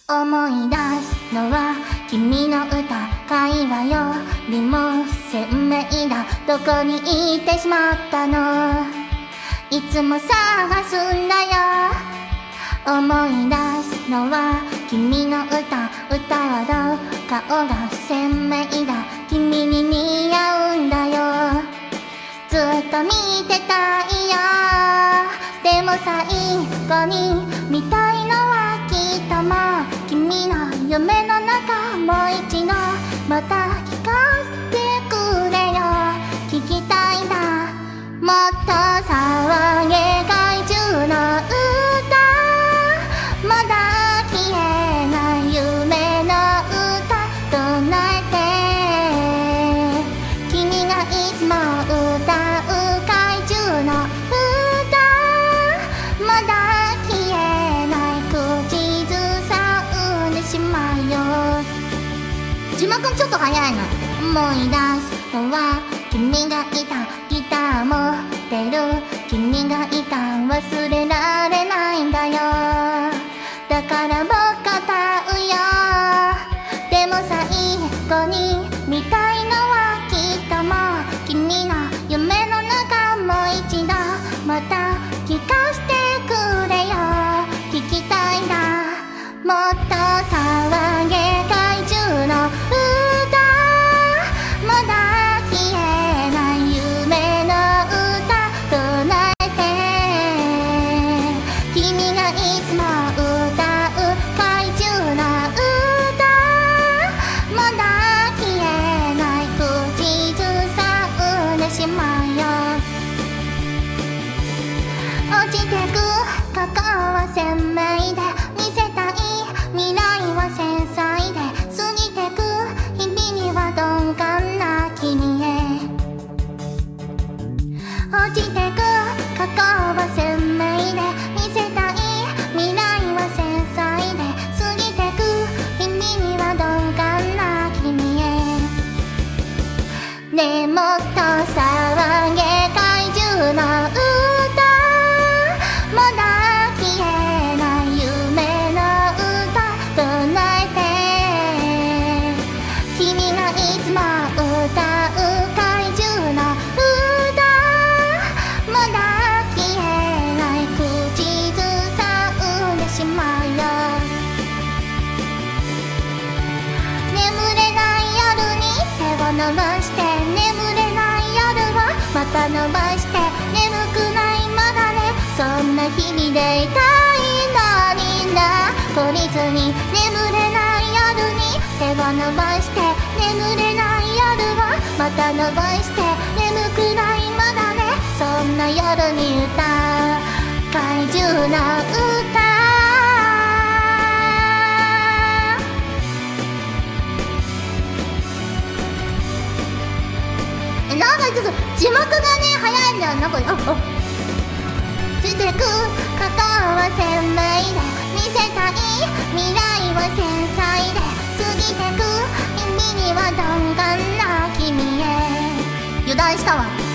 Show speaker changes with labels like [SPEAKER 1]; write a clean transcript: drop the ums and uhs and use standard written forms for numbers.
[SPEAKER 1] 思い出すのは君の歌、会話よりも鮮明だ。どこに行ってしまったの、いつも探すんだよ。思い出すのは君の歌、歌う顔が鮮明だ。君に似合うんだよ。ずっと見てたいよ。でも最後に見たいのはきっともう君の夢の中、もう一度また聞かせてくれよ。聞きたいんだ、もっと騒げ怪獣の歌。まだ消えない夢の歌唱えて、君がいつも歌う怪獣の歌。まだ消えない口ずさんでしまうよ。字幕ちょっと早いな。思い出すのは君がいた、ギター持ってる君がいた、忘れられないんだよ。だから僕歌うよ。でも最後に見たいのはきっともう君の夢の中、もう一度また聞かせてくれよ。聞きたいんだ、もっと騒げ怪獣の歌。まだ消えない夢の歌唱えて、君がいつも歌う怪獣の歌。まだ消えない口ずさんでしまうよ。落ちてく過去は鮮明で、見せたい未来は繊細で、過ぎてく日々には鈍感な君へ。落ちてく過去は鮮明で、見せたい未来は繊細で、過ぎてく日々には鈍感な君へ。ねえもっと騒げ怪獣の歌。まだ消えない夢の歌唱えて、君がいつも歌う怪獣の歌。まだ消えない口ずさんでしまうよ。眠れない夜に手を伸ばして、眠れない夜はまた伸ばして、眠くないまだね、そんな日々でいたいのにな。懲りずに眠れない夜に手を伸ばして、眠れない夜はまた伸ばして、眠くないまだね、そんな夜に歌う怪獣の歌。なんかちょっと字幕がね早いんだよ。なんか出てく過去は鮮明で、見せたい未来は繊細で、過ぎてく日々には鈍感な君へ。油断したわ。